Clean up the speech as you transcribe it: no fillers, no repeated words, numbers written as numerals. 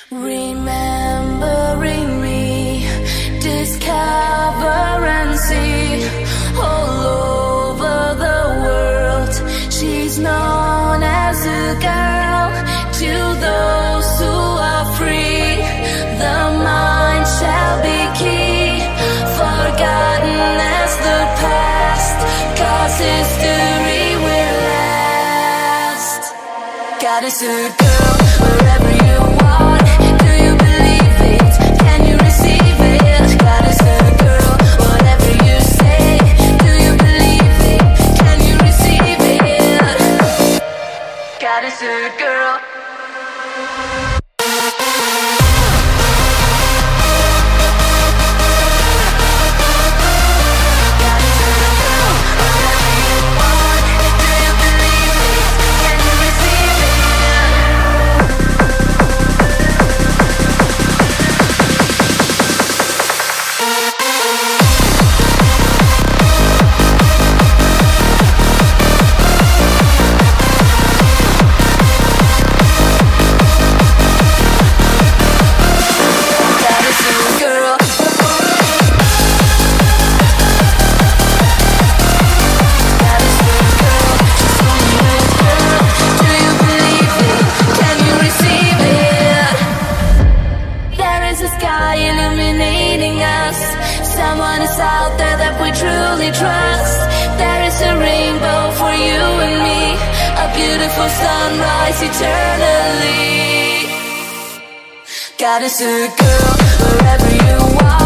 Remembering me, discover and see all over the world. She's known as a girl to those who are free. The mind shall be key, forgotten as the past, 'cause history will last. God is a girl wherever you are. Do you believe it? Can you receive it? God is a girl, whatever you say. Do you believe it? Can you receive it? God is a girl. Someone is out there that we truly trust. There is a rainbow for you and me, a beautiful sunrise eternally. God is a girl wherever you are.